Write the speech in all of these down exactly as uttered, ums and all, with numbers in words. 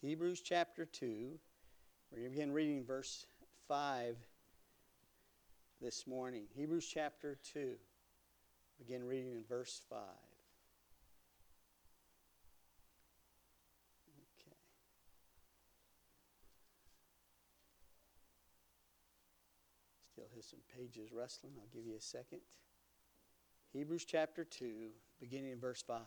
Hebrews chapter two. We're going to begin reading verse five this morning. Hebrews chapter two. Begin reading in verse five. Okay. Still has some pages rustling. I'll give you a second. Hebrews chapter two, beginning in verse five.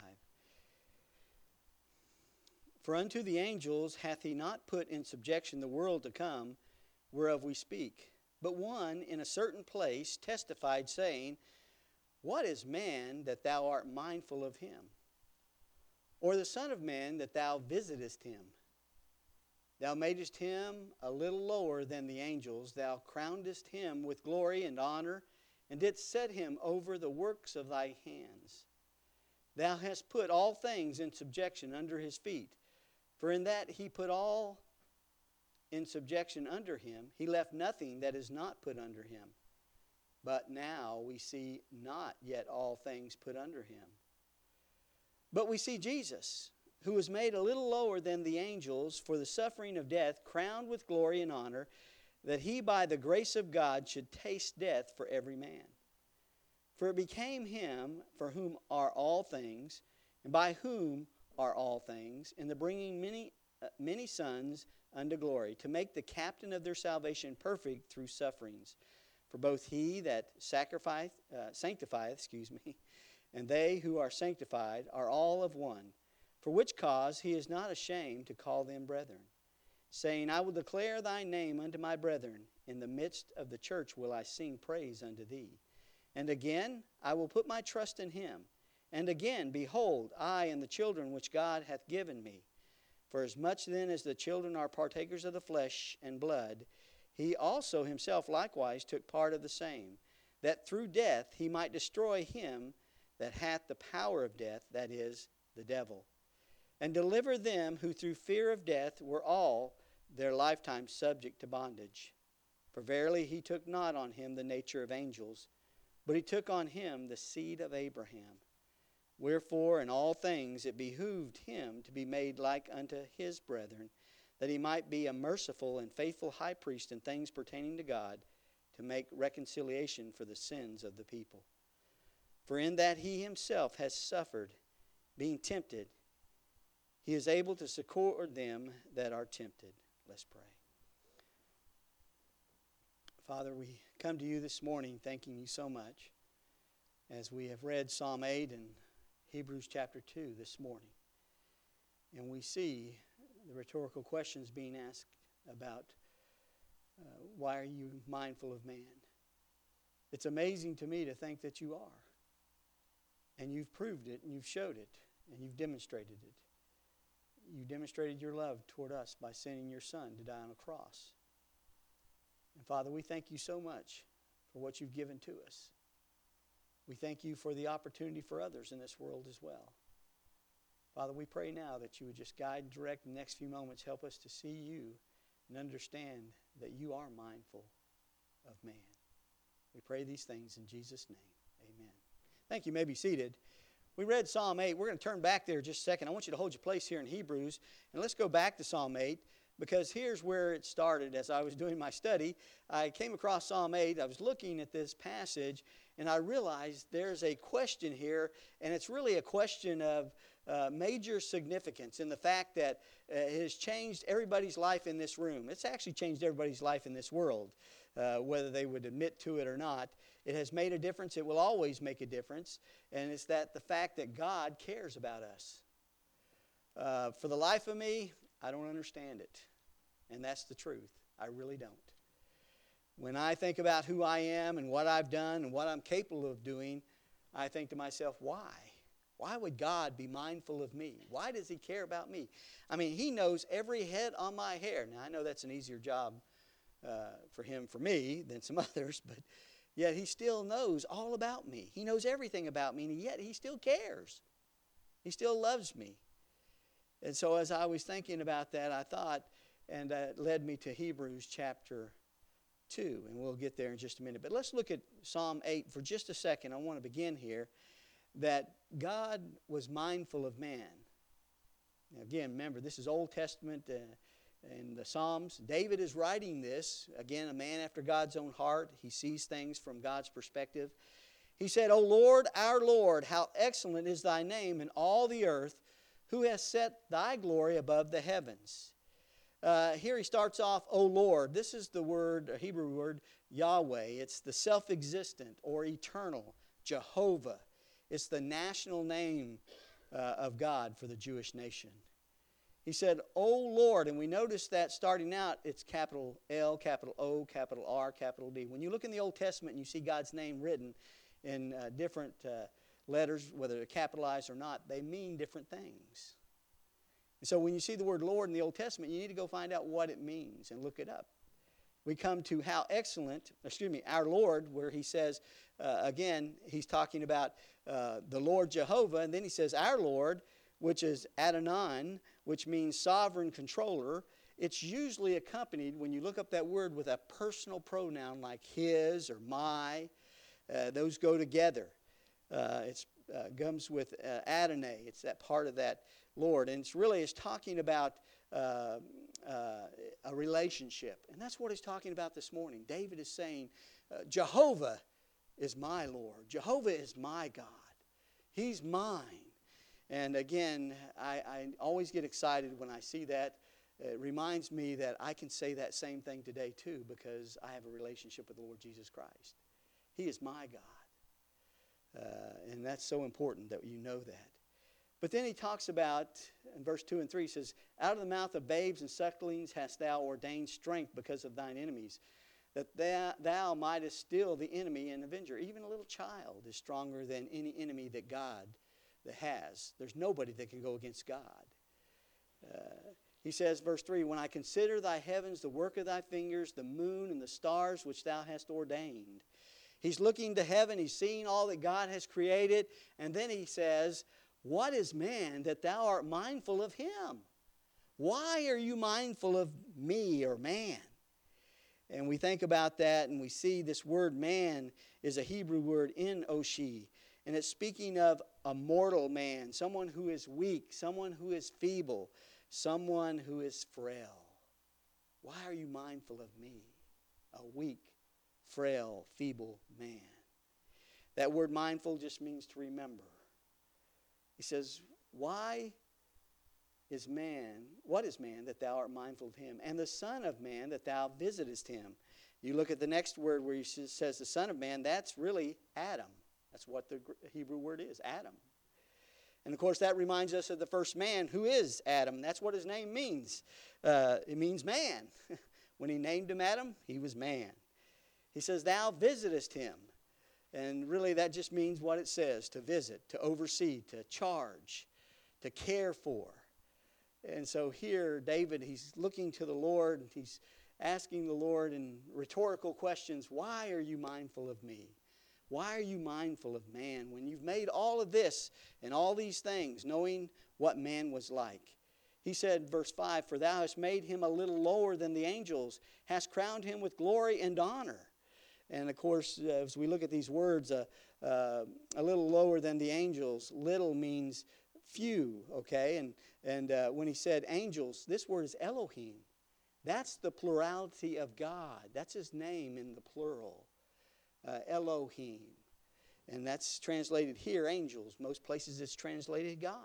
For unto the angels hath he not put in subjection the world to come, whereof we speak. But one in a certain place testified, saying, What is man that thou art mindful of him? Or the Son of Man that thou visitest him? Thou madest him a little lower than the angels. Thou crownedest him with glory and honor, and didst set him over the works of thy hands. Thou hast put all things in subjection under his feet. For in that he put all in subjection under him, he left nothing that is not put under him. But now we see not yet all things put under him. But we see Jesus, who was made a little lower than the angels for the suffering of death, crowned with glory and honor, that he by the grace of God should taste death for every man. For it became him for whom are all things, and by whom are all things, in the bringing many uh, many sons unto glory, to make the captain of their salvation perfect through sufferings. For both he that sacrificeth, uh, sanctifieth, excuse me, and they who are sanctified are all of one. For which cause he is not ashamed to call them brethren, saying, I will declare thy name unto my brethren. In the midst of the church will I sing praise unto thee. And again, I will put my trust in him. And again, behold, I and the children which God hath given me. For as much then as the children are partakers of the flesh and blood, he also himself likewise took part of the same, that through death he might destroy him that hath the power of death, that is, the devil, and deliver them who through fear of death were all their lifetime subject to bondage. For verily he took not on him the nature of angels, but he took on him the seed of Abraham. Wherefore in all things it behooved him to be made like unto his brethren, that he might be a merciful and faithful high priest in things pertaining to God, to make reconciliation for the sins of the people. For in that he himself has suffered, being tempted, he is able to succor them that are tempted. Let's pray. Father, we come to you this morning thanking you so much as we have read Psalm eight and Hebrews chapter two this morning. And we see the rhetorical questions being asked about uh, why are you mindful of man? It's amazing to me to think that you are. And you've proved it, and you've showed it, and you've demonstrated it. You demonstrated your love toward us by sending your Son to die on a cross. And Father, we thank you so much for what you've given to us. We thank you for the opportunity for others in this world as well. Father, we pray now that you would just guide and direct in the next few moments. Help us to see you and understand that you are mindful of man. We pray these things in Jesus' name. Amen. Thank you. You may be seated. We read Psalm eight. We're going to turn back there just a second. I want you to hold your place here in Hebrews. And let's go back to Psalm eight, because here's where it started. As I was doing my study, I came across Psalm eight. I was looking at this passage, and I realized there's a question here, and it's really a question of uh, major significance in the fact that uh, it has changed everybody's life in this room. It's actually changed everybody's life in this world, uh, whether they would admit to it or not. It has made a difference. It will always make a difference, and it's that the fact that God cares about us. Uh, for the life of me, I don't understand it, and that's the truth. I really don't. When I think about who I am and what I've done and what I'm capable of doing, I think to myself, why? Why would God be mindful of me? Why does he care about me? I mean, he knows every head on my hair. Now, I know that's an easier job uh, for him, for me, than some others, but yet he still knows all about me. He knows everything about me, and yet he still cares. He still loves me. And so as I was thinking about that, I thought, and that led me to Hebrews chapter two, and we'll get there in just a minute. But let's look at Psalm eight for just a second. I want to begin here, that God was mindful of man. Now again, remember, this is Old Testament uh, and the Psalms. David is writing this. Again, a man after God's own heart. He sees things from God's perspective. He said, O Lord, our Lord, how excellent is thy name in all the earth, who has set thy glory above the heavens. Uh, here he starts off, O Lord. This is the word, a Hebrew word, Yahweh. It's the self-existent or eternal, Jehovah. It's the national name uh, of God for the Jewish nation. He said, O Lord, and we notice that starting out, it's capital L, capital O, capital R, capital D. When you look in the Old Testament and you see God's name written in uh, different uh, letters, whether they're capitalized or not, they mean different things. And so when you see the word Lord in the Old Testament, you need to go find out what it means and look it up. We come to how excellent, excuse me, our Lord, where he says, uh, again, he's talking about uh, the Lord Jehovah, and then he says our Lord, which is Adonai, which means sovereign controller. It's usually accompanied, when you look up that word, with a personal pronoun like his or my. Uh, those go together. Uh, it uh, comes with uh, Adonai. It's that part of that Lord. And it's really, it's talking about uh, uh, a relationship. And that's what he's talking about this morning. David is saying, uh, Jehovah is my Lord. Jehovah is my God. He's mine. And again, I, I always get excited when I see that. It reminds me that I can say that same thing today too, because I have a relationship with the Lord Jesus Christ. He is my God. Uh, and that's so important that you know that. But then he talks about, in verse two and three, he says, out of the mouth of babes and sucklings hast thou ordained strength because of thine enemies, that thou, thou mightest still the enemy and avenger. Even a little child is stronger than any enemy that God that has. There's nobody that can go against God. Uh, he says, verse three, when I consider thy heavens, the work of thy fingers, the moon and the stars which thou hast ordained. He's looking to heaven. He's seeing all that God has created. And then he says, what is man that thou art mindful of him? Why are you mindful of me or man? And we think about that and we see this word man is a Hebrew word, en-oshi. And it's speaking of a mortal man, someone who is weak, someone who is feeble, someone who is frail. Why are you mindful of me, a weak, frail, feeble man? That word mindful just means to remember. He says, why is man, what is man that thou art mindful of him? And the Son of Man that thou visitest him. You look at the next word where he says the Son of Man, that's really Adam. That's what the Hebrew word is, Adam. And of course that reminds us of the first man, who is Adam. That's what his name means. Uh, it means man. When he named him Adam, he was man. He says, thou visitest him. And really that just means what it says, to visit, to oversee, to charge, to care for. And so here David, he's looking to the Lord, and he's asking the Lord in rhetorical questions, why are you mindful of me? Why are you mindful of man when you've made all of this and all these things, knowing what man was like? He said, verse five, for thou hast made him a little lower than the angels, hast crowned him with glory and honor. And of course, uh, as we look at these words, uh, uh, a little lower than the angels, little means few, okay? And, and uh, when he said angels, this word is Elohim. That's the plurality of God. That's his name in the plural, uh, Elohim. And that's translated here, angels. Most places it's translated God.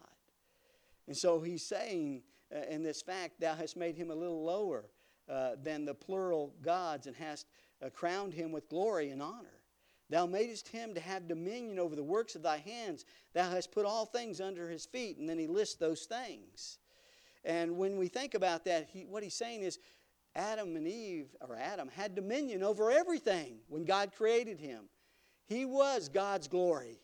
And so he's saying uh, in this fact, thou hast made him a little lower uh, than the plural gods, and hast uh, crowned him with glory and honor. Thou madest him to have dominion over the works of thy hands. Thou hast put all things under his feet. And then he lists those things. And when we think about that, he, what he's saying is Adam and Eve, or Adam, had dominion over everything when God created him. He was God's glory.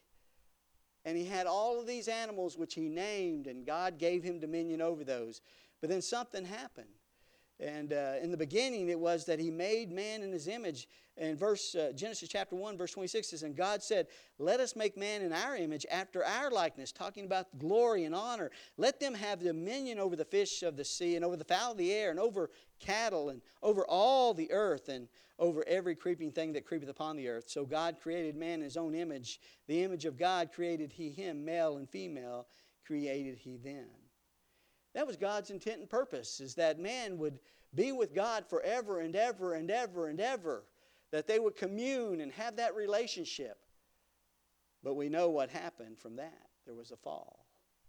And he had all of these animals which he named, and God gave him dominion over those. But then something happened. And uh, in the beginning, it was that he made man in his image. And verse uh, Genesis chapter one, verse twenty-six says, and God said, let us make man in our image, after our likeness, talking about glory and honor. Let them have dominion over the fish of the sea, and over the fowl of the air, and over cattle, and over all the earth, and over every creeping thing that creepeth upon the earth. So God created man in his own image. The image of God created he him, male and female created he them. That was God's intent and purpose, is that man would be with God forever and ever and ever and ever. That they would commune and have that relationship. But we know what happened from that. There was a fall.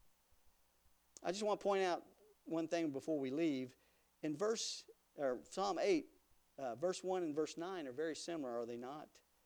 I just want to point out one thing before we leave. In verse, or Psalm eight, uh, verse one and verse nine are very similar, are they not?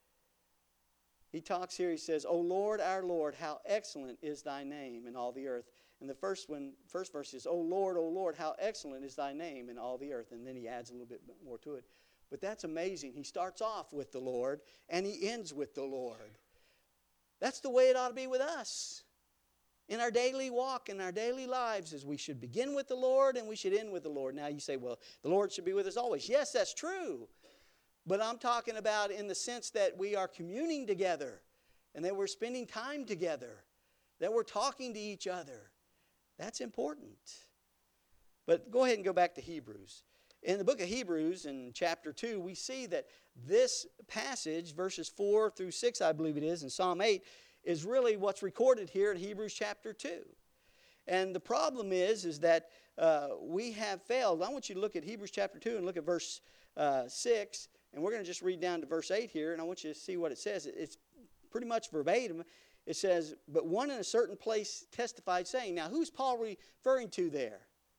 He talks here, he says, O Lord, our Lord, how excellent is thy name in all the earth. And the first one, first verse is, O Lord, O Lord, how excellent is thy name in all the earth. And then he adds a little bit more to it. But that's amazing. He starts off with the Lord, and he ends with the Lord. That's the way it ought to be with us. In our daily walk, in our daily lives, is we should begin with the Lord and we should end with the Lord. Now you say, well, the Lord should be with us always. Yes, that's true. But I'm talking about in the sense that we are communing together and that we're spending time together, that we're talking to each other. That's important. But go ahead and go back to Hebrews. In the book of Hebrews, in chapter two, we see that this passage, verses four through six, I believe it is, in Psalm eight, is really what's recorded here in Hebrews chapter two. And the problem is, is that uh, we have failed. I want you to look at Hebrews chapter two and look at verse uh, six. And we're going to just read down to verse eight here, and I want you to see what it says. It's pretty much verbatim. It says, but one in a certain place testified, saying. Now, who's Paul referring to there?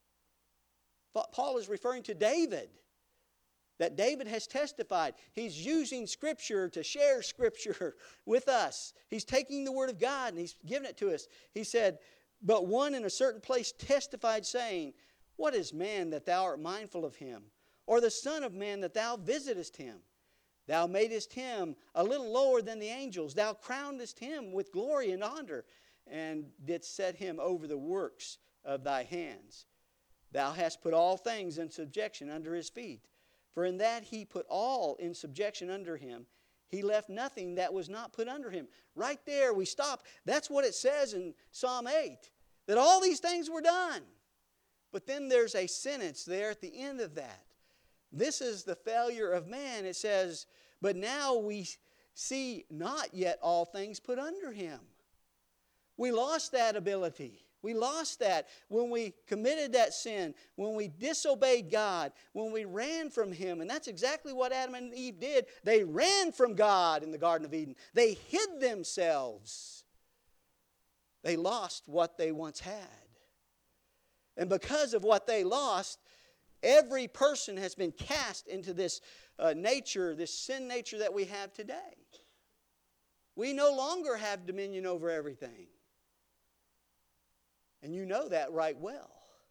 Paul is referring to David. That David has testified. He's using Scripture to share Scripture with us. He's taking the Word of God and he's giving it to us. He said, but one in a certain place testified, saying, what is man that thou art mindful of him? Or the son of man that thou visitest him? Thou madest him a little lower than the angels. Thou crownedest him with glory and honor, and didst set him over the works of thy hands. Thou hast put all things in subjection under his feet. For in that he put all in subjection under him, he left nothing that was not put under him. Right there we stop. That's what it says in Psalm eight. That all these things were done. But then there's a sentence there at the end of that. This is the failure of man. It says, but now we see not yet all things put under him. We lost that ability. We lost that when we committed that sin, when we disobeyed God, when we ran from Him. And that's exactly what Adam and Eve did. They ran from God in the Garden of Eden. They hid themselves. They lost what they once had. And because of what they lost, every person has been cast into this uh, nature, this sin nature that we have today. We no longer have dominion over everything. And you know that right well.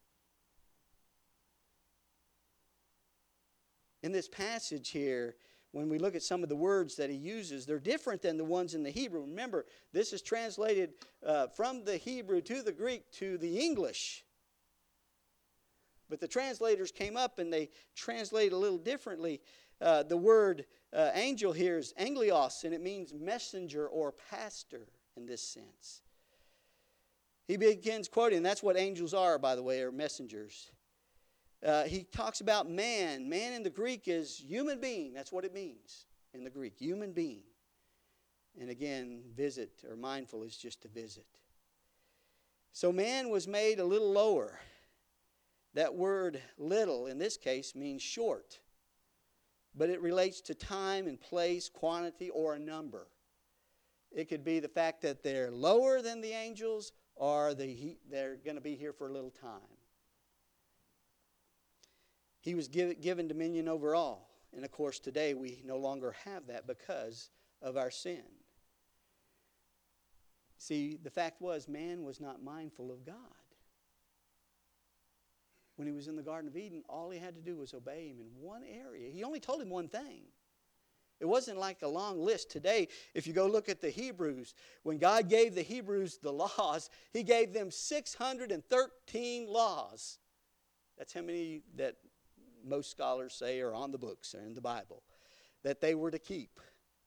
In this passage here, when we look at some of the words that he uses, they're different than the ones in the Hebrew. Remember, this is translated uh, from the Hebrew to the Greek to the English. But the translators came up and they translate a little differently. Uh, the word uh, angel here is anglios, and it means messenger or pastor in this sense. He begins quoting, that's what angels are, by the way, are messengers. Uh, he talks about man. Man in the Greek is human being. That's what it means in the Greek, human being. And again, visit or mindful is just to visit. So man was made a little lower. That word little in this case means short. But it relates to time and place, quantity, or a number. It could be the fact that they're lower than the angels, or the, they're going to be here for a little time. He was give, given dominion over all. And of course today we no longer have that because of our sin. See, the fact was man was not mindful of God. When he was in the Garden of Eden, all he had to do was obey him in one area. He only told him one thing. It wasn't like a long list. Today, if you go look at the Hebrews, when God gave the Hebrews the laws, He gave them six hundred thirteen laws. That's how many that most scholars say are on the books or in the Bible that they were to keep.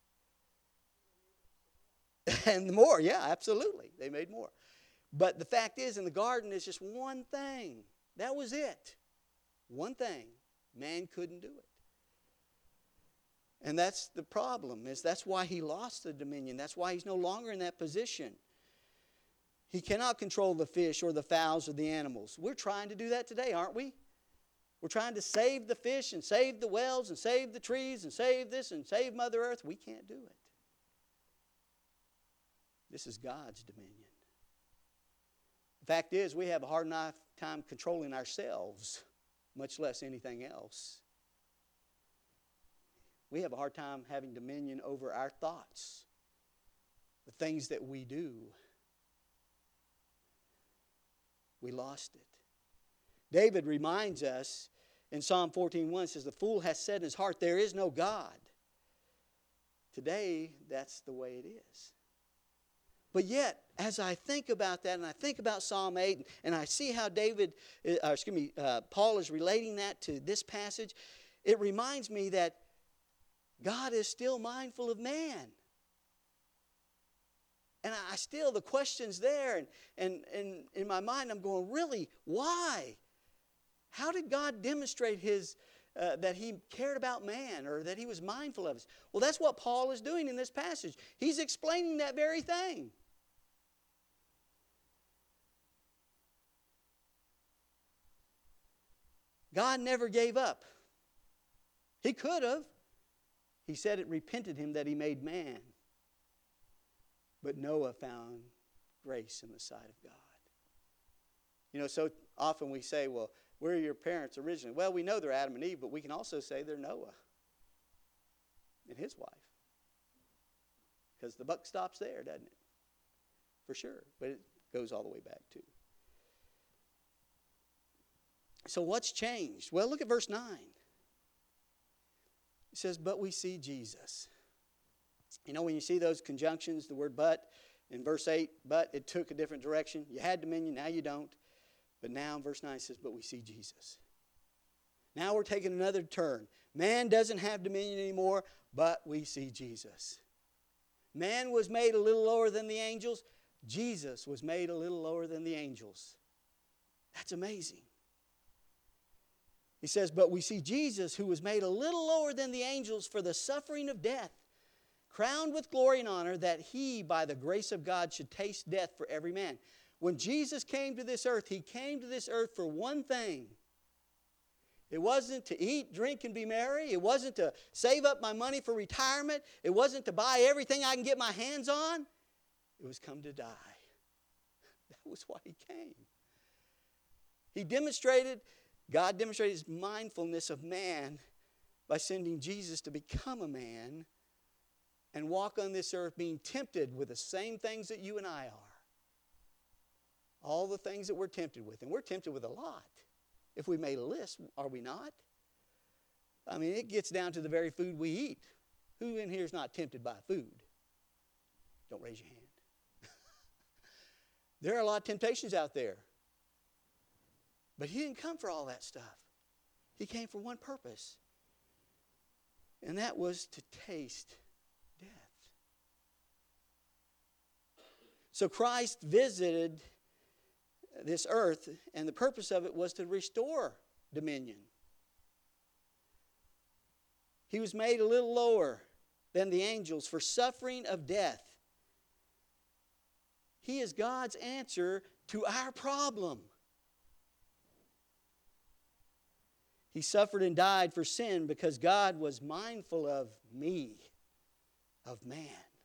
And more, yeah, absolutely. They made more. But the fact is, in the garden, it's just one thing. That was it. One thing. Man couldn't do it. And that's the problem, is that's why he lost the dominion. That's why he's no longer in that position. He cannot control the fish or the fowls or the animals. We're trying to do that today, aren't we? We're trying to save the fish and save the wells and save the trees and save this and save Mother Earth. We can't do it. This is God's dominion. The fact is, we have a hard enough time controlling ourselves, much less anything else. We have a hard time having dominion over our thoughts, the things that we do. We lost it. David reminds us in Psalm fourteen one, says, the fool has said in his heart, there is no God. Today, that's the way it is. But yet, as I think about that, and I think about Psalm eight, and I see how David, uh, excuse me, uh, Paul is relating that to this passage, it reminds me that God is still mindful of man. And I still, the question's there, and, and, and in my mind I'm going, really, why? How did God demonstrate his, uh, that he cared about man, or that he was mindful of us? Well, that's what Paul is doing in this passage. He's explaining that very thing. God never gave up. He could have. He said it repented him that he made man. But Noah found grace in the sight of God. You know, so often we say, well, where are your parents originally? Well, we know they're Adam and Eve, but we can also say they're Noah and his wife. Because the buck stops there, doesn't it? For sure. But it goes all the way back too. So what's changed? Well, look at verse nine. It says, but we see Jesus. You know, when you see those conjunctions, the word but, in verse eight, but it took a different direction. You had dominion, now you don't. But now in verse nine it says, but we see Jesus. Now we're taking another turn. Man doesn't have dominion anymore, but we see Jesus. Man was made a little lower than the angels. Jesus was made a little lower than the angels. That's amazing. He says, but we see Jesus, who was made a little lower than the angels for the suffering of death, crowned with glory and honor, that he, by the grace of God, should taste death for every man. When Jesus came to this earth, he came to this earth for one thing. It wasn't to eat, drink, and be merry. It wasn't to save up my money for retirement. It wasn't to buy everything I can get my hands on. It was come to die. That was why he came. He demonstrated, God demonstrated his mindfulness of man by sending Jesus to become a man and walk on this earth being tempted with the same things that you and I are. All the things that we're tempted with. And we're tempted with a lot. If we made a list, are we not? I mean, it gets down to the very food we eat. Who in here is not tempted by food? Don't raise your hand. There are a lot of temptations out there. But he didn't come for all that stuff. He came for one purpose. And that was to taste death. So Christ visited this earth, and the purpose of it was to restore dominion. He was made a little lower than the angels for suffering of death. He is God's answer to our problem. He suffered and died for sin because God was mindful of me, of man.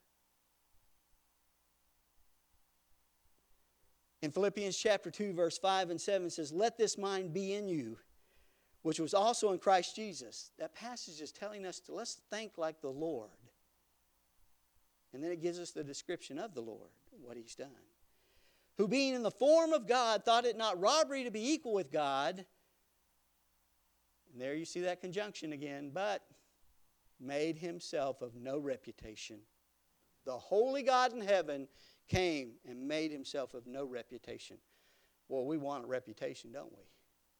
In Philippians chapter two, verse five and seven, it says, let this mind be in you, which was also in Christ Jesus. That passage is telling us to let's think like the Lord. And then it gives us the description of the Lord, what he's done. Who being in the form of God, thought it not robbery to be equal with God. And there you see that conjunction again. But made himself of no reputation. The holy God in heaven came and made himself of no reputation. Well, we want a reputation, don't we?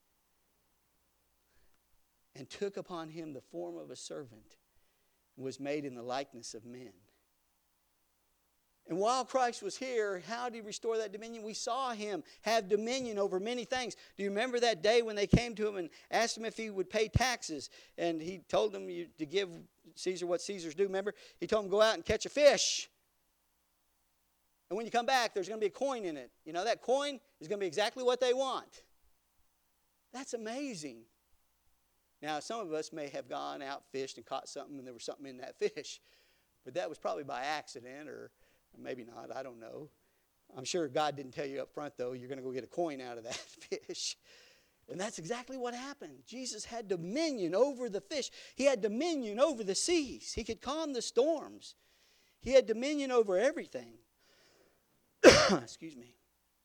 And took upon him the form of a servant, and was made in the likeness of men. And while Christ was here, how did he restore that dominion? We saw him have dominion over many things. Do you remember that day when they came to him and asked him if he would pay taxes? And he told them to give Caesar what Caesar's due. Remember? He told them, go out and catch a fish. And when you come back, there's going to be a coin in it. You know, that coin is going to be exactly what they want. That's amazing. Now, some of us may have gone out, fished, and caught something, and there was something in that fish. But that was probably by accident, or maybe not. I don't know. I'm sure God didn't tell you up front, though, you're going to go get a coin out of that fish. And that's exactly what happened. Jesus had dominion over the fish. He had dominion over the seas. He could calm the storms. He had dominion over everything. Excuse me.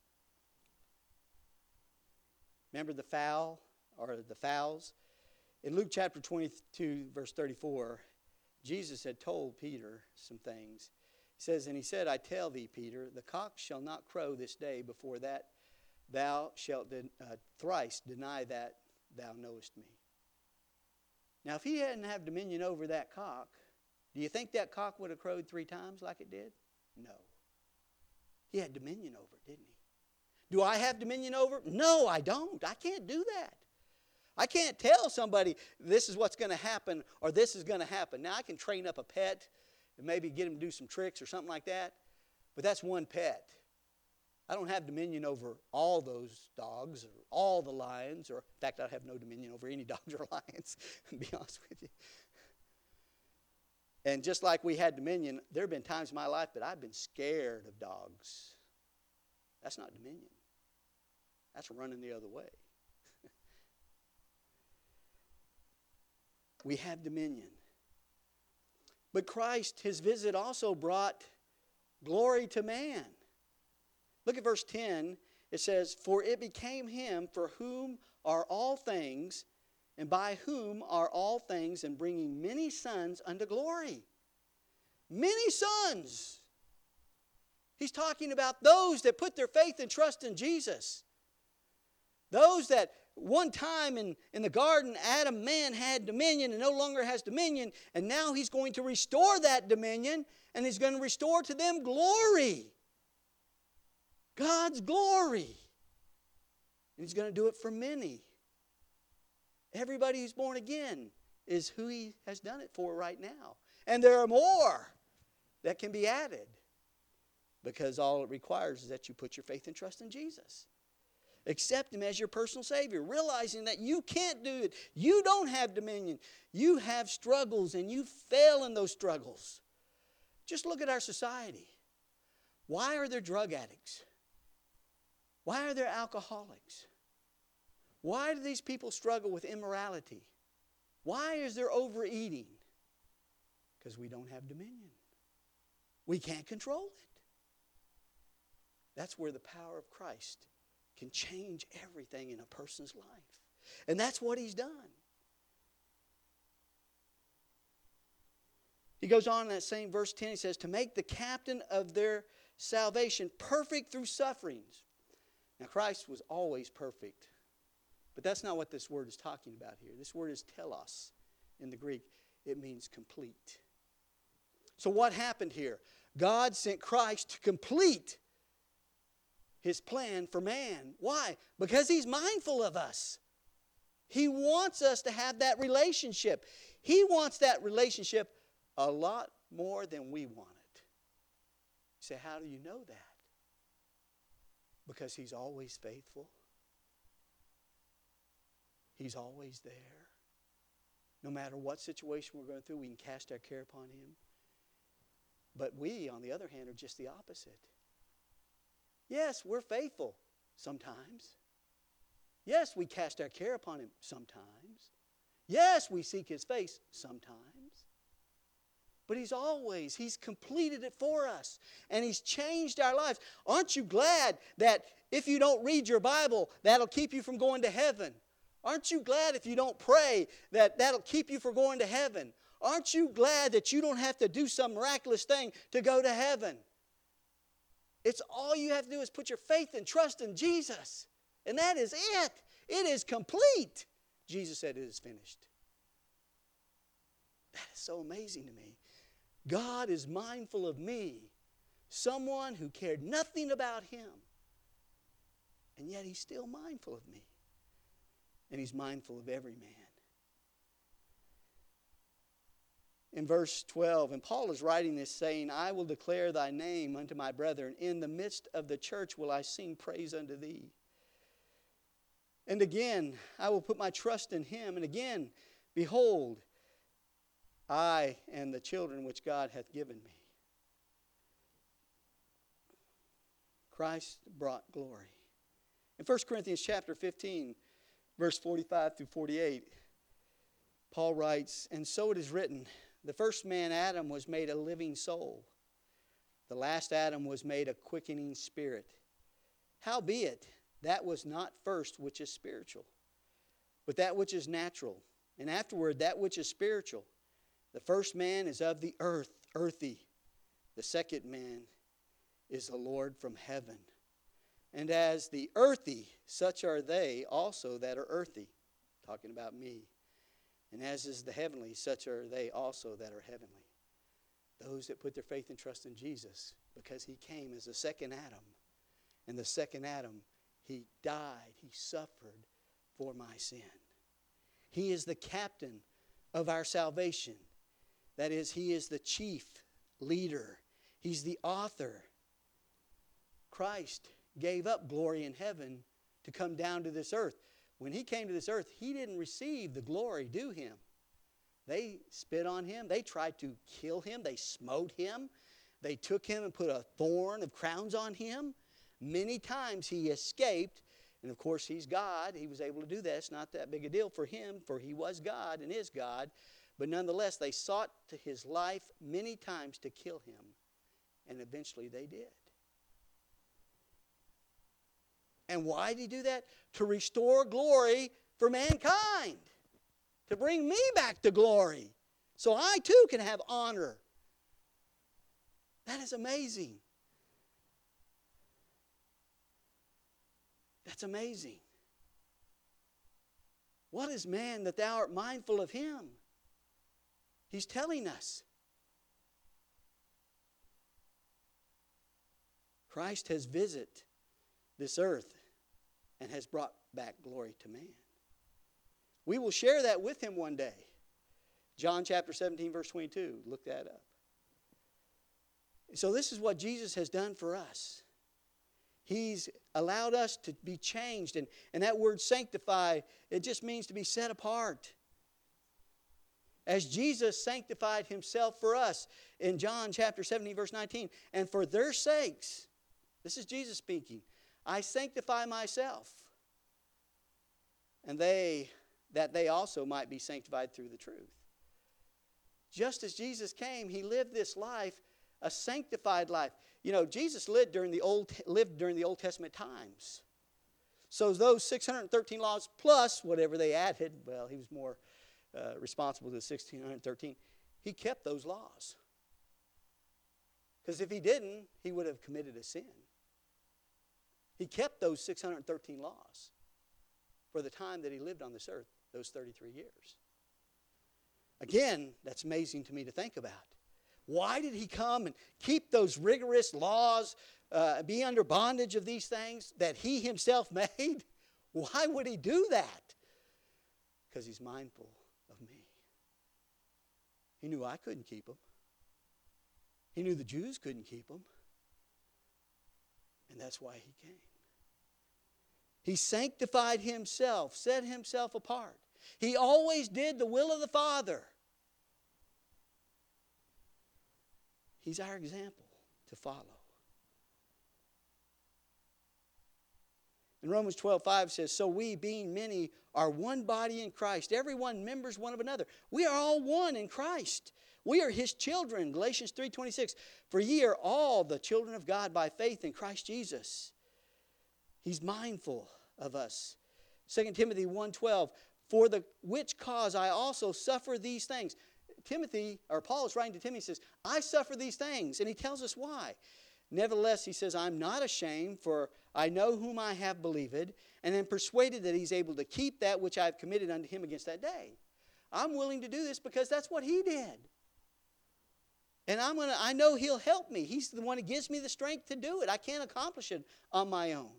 Remember the fowl, or the fowls? In Luke chapter twenty-two, verse thirty-four, Jesus had told Peter some things. He says, and he said, I tell thee, Peter, the cock shall not crow this day before that thou shalt de- uh, thrice deny that thou knowest me. Now, if he hadn't have dominion over that cock, do you think that cock would have crowed three times like it did? No. He had dominion over it, didn't he? Do I have dominion over it? No, I don't. I can't do that. I can't tell somebody this is what's going to happen or this is going to happen. Now, I can train up a pet and maybe get him to do some tricks or something like that, but that's one pet. I don't have dominion over all those dogs or all the lions, or in fact, I have no dominion over any dogs or lions, to be honest with you. And just like we had dominion, there have been times in my life that I've been scared of dogs. That's not dominion. That's running the other way. We have dominion. But Christ, his visit also brought glory to man. Look at verse ten. It says, for it became him for whom are all things, and by whom are all things, and bringing many sons unto glory. Many sons. He's talking about those that put their faith and trust in Jesus. Those that one time in, in the garden, Adam, man, had dominion and no longer has dominion. And now he's going to restore that dominion, and he's going to restore to them glory. God's glory. And he's going to do it for many. Everybody who's born again is who he has done it for right now. And there are more that can be added, because all it requires is that you put your faith and trust in Jesus. Accept him as your personal Savior, realizing that you can't do it. You don't have dominion. You have struggles, and you fail in those struggles. Just look at our society. Why are there drug addicts? Why are there alcoholics? Why do these people struggle with immorality? Why is there overeating? Because we don't have dominion. We can't control it. That's where the power of Christ can change everything in a person's life. And that's what he's done. He goes on in that same verse ten, he says, to make the captain of their salvation perfect through sufferings. Now, Christ was always perfect. But that's not what this word is talking about here. This word is telos in the Greek. It means complete. So what happened here? God sent Christ to complete his plan for man. Why? Because he's mindful of us. He wants us to have that relationship. He wants that relationship a lot more than we want it. You say, how do you know that? Because he's always faithful. He's always there. No matter what situation we're going through, we can cast our care upon him. But we, on the other hand, are just the opposite. Yes, we're faithful sometimes. Yes, we cast our care upon him sometimes. Yes, we seek his face sometimes. But he's always, he's completed it for us. And he's changed our lives. Aren't you glad that if you don't read your Bible, that'll keep you from going to heaven? Aren't you glad if you don't pray that that'll keep you from going to heaven? Aren't you glad that you don't have to do some miraculous thing to go to heaven? It's all you have to do is put your faith and trust in Jesus. And that is it. It is complete. Jesus said it is finished. That is so amazing to me. God is mindful of me, someone who cared nothing about him. And yet he's still mindful of me. And he's mindful of every man. in verse twelve. And Paul is writing this, saying, I will declare thy name unto my brethren. In the midst of the church will I sing praise unto thee. And again, I will put my trust in him. And again, behold, I and the children which God hath given me. Christ brought glory. In First Corinthians chapter fifteen, verse forty-five through forty-eight, Paul writes, and so it is written, the first man, Adam, was made a living soul. The last Adam was made a quickening spirit. Howbeit, that was not first which is spiritual, but that which is natural, and afterward that which is spiritual. The first man is of the earth, earthy. The second man is the Lord from heaven. And as the earthy, such are they also that are earthy. Talking about me. And as is the heavenly, such are they also that are heavenly. Those that put their faith and trust in Jesus, because he came as the second Adam. And the second Adam, he died, he suffered for my sin. He is the captain of our salvation. That is, he is the chief leader. He's the author. Christ gave up glory in heaven to come down to this earth. When he came to this earth, he didn't receive the glory due him. They spit on him. They tried to kill him. They smote him. They took him and put a thorn of crowns on him. Many times he escaped. And of course, he's God. He was able to do that. It's not that big a deal for him, for he was God and is God. But nonetheless, they sought to his life many times to kill him. And eventually they did. And why did he do that? To restore glory for mankind. To bring me back to glory. So I too can have honor. That is amazing. That's amazing. What is man that thou art mindful of him? He's telling us. Christ has visited this earth and has brought back glory to man. We will share that with him one day. John chapter seventeen, verse twenty-two. Look that up. So this is what Jesus has done for us. He's allowed us to be changed. And, and that word sanctify, it just means to be set apart. As Jesus sanctified himself for us in John chapter seventeen, verse nineteen. And for their sakes, this is Jesus speaking, I sanctify myself. And they, that they also might be sanctified through the truth. Just as Jesus came, he lived this life, a sanctified life. You know, Jesus lived during the Old, lived during the Old Testament times. So those six hundred thirteen laws plus whatever they added, well, he was more uh, responsible to the one thousand six hundred thirteen. He kept those laws. Because if he didn't, he would have committed a sin. He kept those six hundred thirteen laws for the time that he lived on this earth, those thirty-three years. Again, that's amazing to me to think about. Why did he come and keep those rigorous laws, uh, be under bondage of these things that he himself made? Why would he do that? Because he's mindful of me. He knew I couldn't keep them. He knew the Jews couldn't keep them. And that's why he came. He sanctified himself, set himself apart. He always did the will of the Father. He's our example to follow. And Romans twelve five says, so we, being many, are one body in Christ. Everyone members one of another. We are all one in Christ. We are his children. Galatians three twenty-six. For ye are all the children of God by faith in Christ Jesus. He's mindful of us. Second Timothy one twelve. For the which cause I also suffer these things. Timothy, or Paul is writing to Timothy, says, I suffer these things. And he tells us why. Nevertheless, he says, I'm not ashamed, for I know whom I have believed, and am persuaded that he's able to keep that which I have committed unto him against that day. I'm willing to do this because that's what he did. And I'm gonna, I know he'll help me. He's the one who gives me the strength to do it. I can't accomplish it on my own.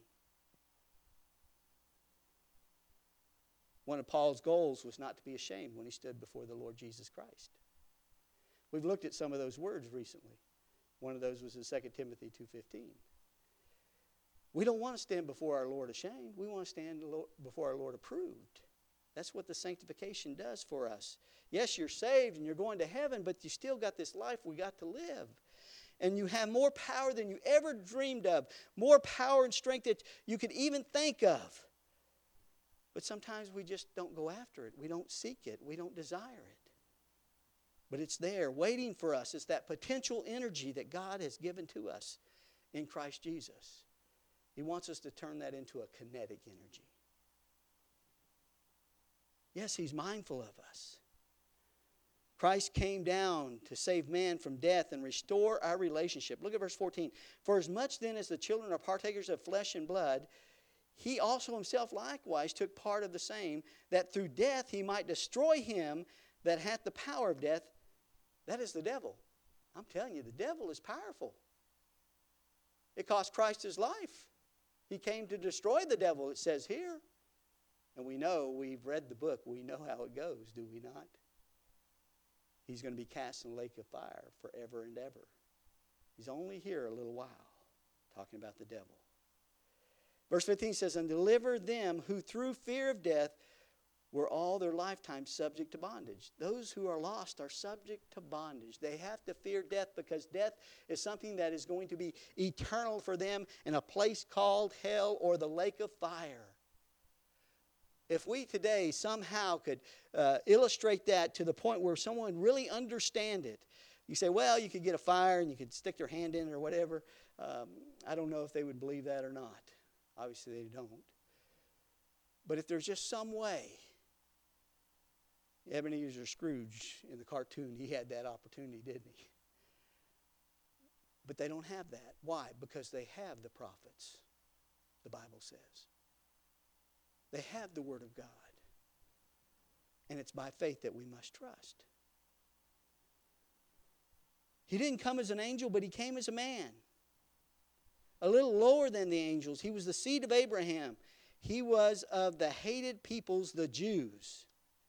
One of Paul's goals was not to be ashamed when he stood before the Lord Jesus Christ. We've looked at some of those words recently. One of those was in Second Timothy two fifteen. We don't want to stand before our Lord ashamed. We want to stand before our Lord approved. That's what the sanctification does for us. Yes, you're saved and you're going to heaven, but you still got this life we got to live. And you have more power than you ever dreamed of. More power and strength that you could even think of. But sometimes we just don't go after it. We don't seek it. We don't desire it. But it's there waiting for us. It's that potential energy that God has given to us in Christ Jesus. He wants us to turn that into a kinetic energy. Yes, He's mindful of us. Christ came down to save man from death and restore our relationship. Look at verse fourteen. For as much then as the children are partakers of flesh and blood, He also Himself likewise took part of the same, that through death He might destroy him that hath the power of death, that is the devil. I'm telling you, the devil is powerful. It cost Christ His life. He came to destroy the devil, it says here. And we know, we've read the book, we know how it goes, do we not? He's going to be cast in the lake of fire forever and ever. He's only here a little while, talking about the devil. Verse fifteen says, and deliver them who through fear of death were all their lifetime subject to bondage. Those who are lost are subject to bondage. They have to fear death because death is something that is going to be eternal for them in a place called hell or the lake of fire. If we today somehow could uh, illustrate that to the point where someone would really understand it, you say, well, you could get a fire and you could stick your hand in it or whatever. Um, I don't know if they would believe that or not. Obviously they don't. But if there's just some way, Ebenezer Scrooge in the cartoon, he had that opportunity, didn't he? But they don't have that. Why? Because they have the prophets, the Bible says. They have the Word of God. And it's by faith that we must trust. He didn't come as an angel, but He came as a man. A little lower than the angels. He was the seed of Abraham. He was of the hated peoples, the Jews.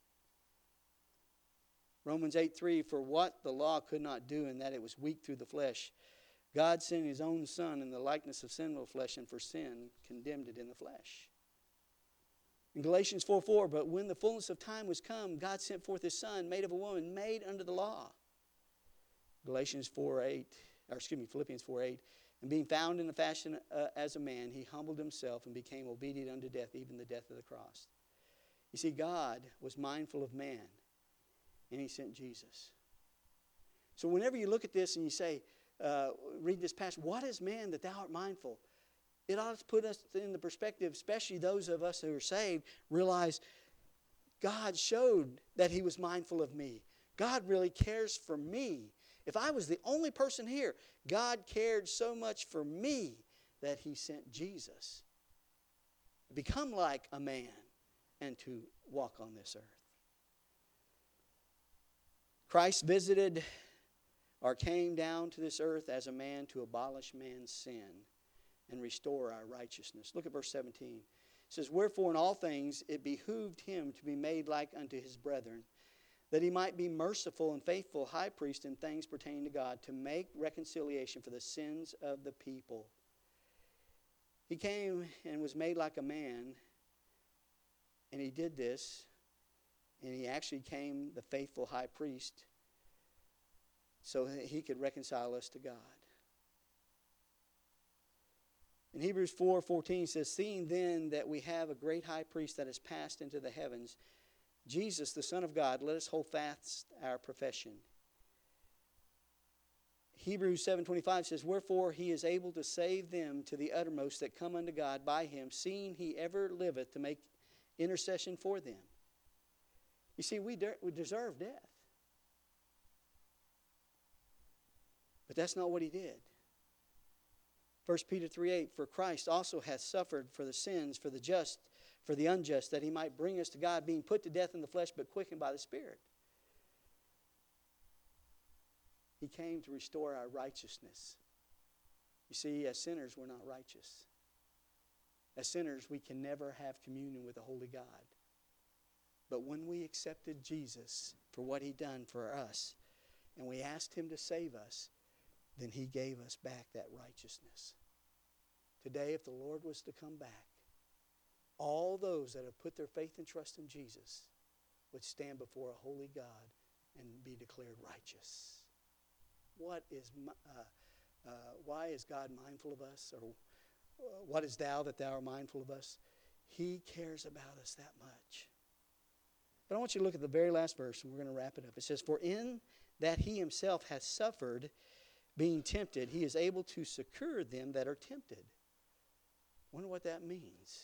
Romans eight three, for what the law could not do, in that it was weak through the flesh, God sent His own Son in the likeness of sinful flesh, and for sin condemned it in the flesh. In Galatians four four, but when the fullness of time was come, God sent forth His Son, made of a woman, made under the law. Galatians four eight, or excuse me, Philippians four eight, and being found in the fashion uh, as a man, He humbled Himself and became obedient unto death, even the death of the cross. You see, God was mindful of man, and He sent Jesus. So whenever you look at this and you say, uh, read this passage, what is man that Thou art mindful? It ought to put us in the perspective, especially those of us who are saved, realize God showed that He was mindful of me. God really cares for me. If I was the only person here, God cared so much for me that He sent Jesus to become like a man and to walk on this earth. Christ visited or came down to this earth as a man to abolish man's sin and restore our righteousness. Look at verse seventeen. It says, wherefore in all things it behooved Him to be made like unto His brethren, that He might be merciful and faithful high priest in things pertaining to God, to make reconciliation for the sins of the people. He came and was made like a man, and He did this, and He actually came the faithful high priest so that He could reconcile us to God. In Hebrews four fourteen says, seeing then that we have a great high priest that has passed into the heavens, Jesus, the Son of God, let us hold fast our profession. Hebrews seven twenty-five says, wherefore He is able to save them to the uttermost that come unto God by Him, seeing He ever liveth to make intercession for them. You see, we, de- we deserve death. But that's not what He did. First Peter three eight, for Christ also hath suffered for the sins, for the just, for the unjust, that He might bring us to God, being put to death in the flesh, but quickened by the Spirit. He came to restore our righteousness. You see, as sinners, we're not righteous. As sinners, we can never have communion with the Holy God. But when we accepted Jesus for what He done for us, and we asked him to save us, then he gave us back that righteousness. Today, if the Lord was to come back, all those that have put their faith and trust in Jesus would stand before a holy God and be declared righteous. What is, uh, uh, why is God mindful of us? Or uh, what is thou that thou art mindful of us? He cares about us that much. But I want you to look at the very last verse, and we're going to wrap it up. It says, for in that he himself hath suffered, being tempted, he is able to succor them that are tempted. Wonder what that means.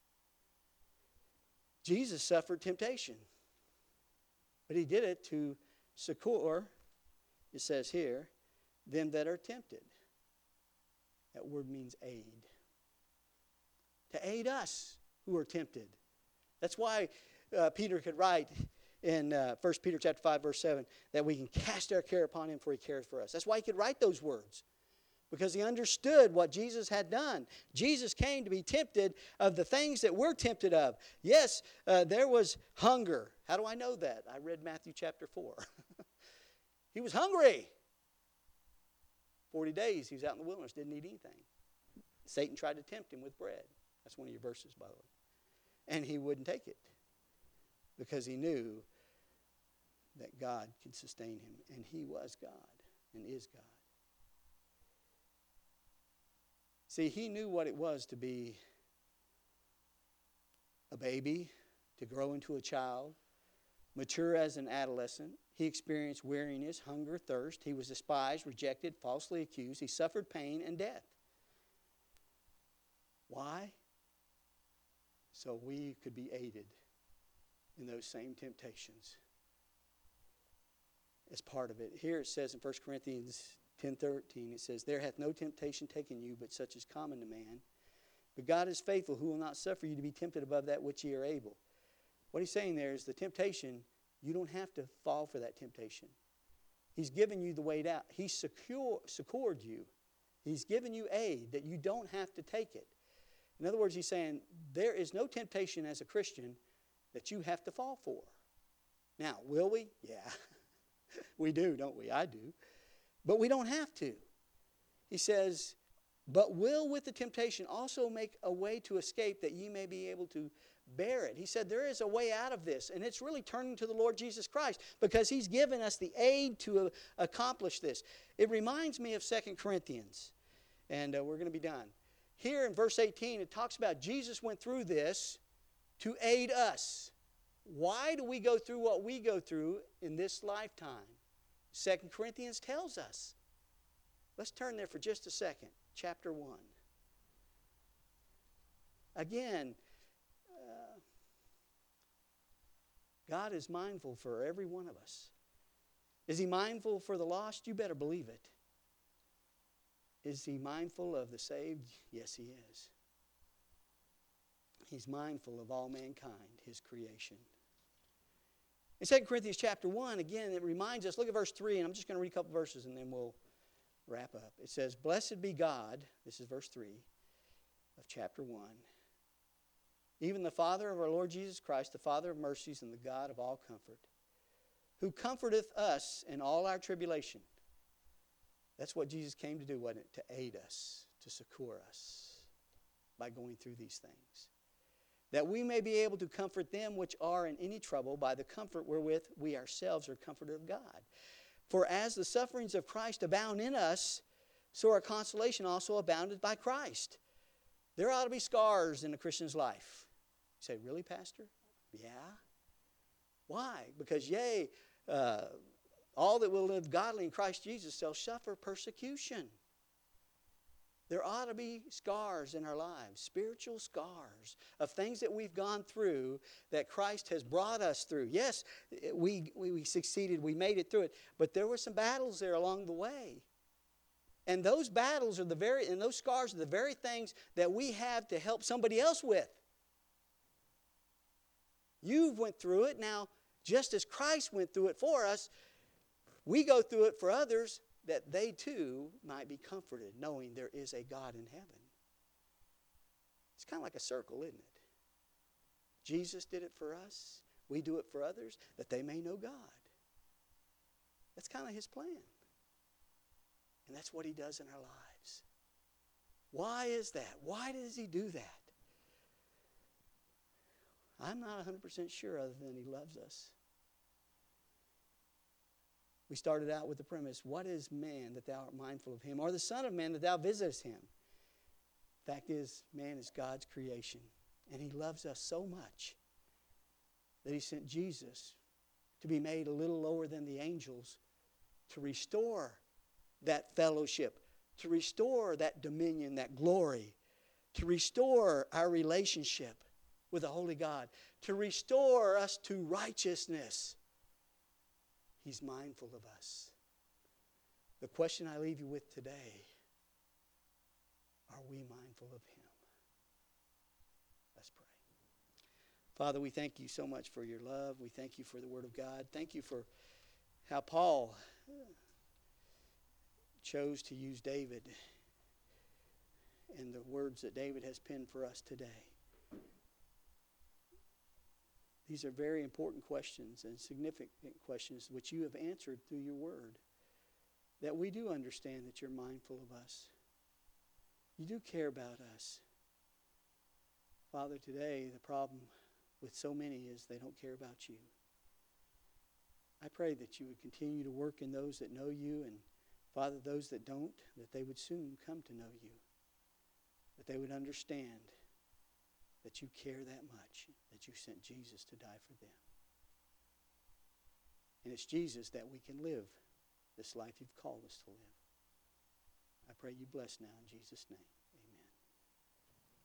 Jesus suffered temptation, but he did it to succor, it says here, them that are tempted. That word means aid. To aid us who are tempted. That's why uh, Peter could write in uh, First Peter chapter five, verse seven, that we can cast our care upon him, for he cares for us. That's why he could write those words, because he understood what Jesus had done. Jesus came to be tempted of the things that we're tempted of. Yes, uh, there was hunger. How do I know that? I read Matthew chapter four. He was hungry. Forty days he was out in the wilderness, didn't eat anything. Satan tried to tempt him with bread. That's one of your verses, by the way. And he wouldn't take it, because he knew that God could sustain him. And he was God and is God. See, he knew what it was to be a baby, to grow into a child, mature as an adolescent. He experienced weariness, hunger, thirst. He was despised, rejected, falsely accused. He suffered pain and death. Why? So we could be aided in those same temptations as part of it. Here it says in First Corinthians ten thirteen, it says, there hath no temptation taken you, but such is common to man. But God is faithful, who will not suffer you to be tempted above that which ye are able. What he's saying there is the temptation, you don't have to fall for that temptation. He's given you the way out. He's secure, secured you. He's given you aid that you don't have to take it. In other words, he's saying there is no temptation as a Christian that you have to fall for. Now, will we? Yeah. We do, don't we? I do. But we don't have to. He says, but will with the temptation also make a way to escape, that ye may be able to bear it. He said there is a way out of this, and it's really turning to the Lord Jesus Christ, because he's given us the aid to uh, accomplish this. It reminds me of Second Corinthians, and uh, we're going to be done. Here in verse eighteen, it talks about Jesus went through this to aid us. Why do we go through what we go through in this lifetime? Second Corinthians tells us. Let's turn there for just a second. Chapter one. Again, uh, God is mindful for every one of us. Is he mindful for the lost? You better believe it. Is he mindful of the saved? Yes, he is. He's mindful of all mankind, his creation. In Second Corinthians chapter one, again, it reminds us, look at verse three, and I'm just going to read a couple verses and then we'll wrap up. It says, blessed be God, this is verse three of chapter one, even the Father of our Lord Jesus Christ, the Father of mercies and the God of all comfort, who comforteth us in all our tribulation. That's what Jesus came to do, wasn't it? To aid us, to succor us by going through these things. That we may be able to comfort them which are in any trouble by the comfort wherewith we ourselves are comforted of God. For as the sufferings of Christ abound in us, so our consolation also abounded by Christ. There ought to be scars in a Christian's life. You say, really, Pastor? Yeah. Why? Because, yea, uh, all that will live godly in Christ Jesus shall suffer persecution. There ought to be scars in our lives, spiritual scars of things that we've gone through that Christ has brought us through. Yes, we, we, we succeeded, we made it through it, but there were some battles there along the way. And those battles are the very, and those scars are the very things that we have to help somebody else with. You've went through it. Now, just as Christ went through it for us, we go through it for others, that they too might be comforted, knowing there is a God in heaven. It's kind of like a circle, isn't it? Jesus did it for us. We do it for others, that they may know God. That's kind of his plan. And that's what he does in our lives. Why is that? Why does he do that? I'm not one hundred percent sure other than he loves us. We started out with the premise, what is man that thou art mindful of him? Or the son of man that thou visitest him? Fact is, man is God's creation. And he loves us so much that he sent Jesus to be made a little lower than the angels to restore that fellowship, to restore that dominion, that glory, to restore our relationship with the Holy God, to restore us to righteousness. He's mindful of us. The question I leave you with today, are we mindful of him? Let's pray. Father, we thank you so much for your love. We thank you for the Word of God. Thank you for how Paul chose to use David and the words that David has penned for us today. These are very important questions and significant questions which you have answered through your word. That we do understand that you're mindful of us. You do care about us. Father, today the problem with so many is they don't care about you. I pray that you would continue to work in those that know you, and Father, those that don't, that they would soon come to know you. That they would understand that you care that much, that you sent Jesus to die for them. And it's Jesus that we can live this life you've called us to live. I pray you bless now in Jesus' name.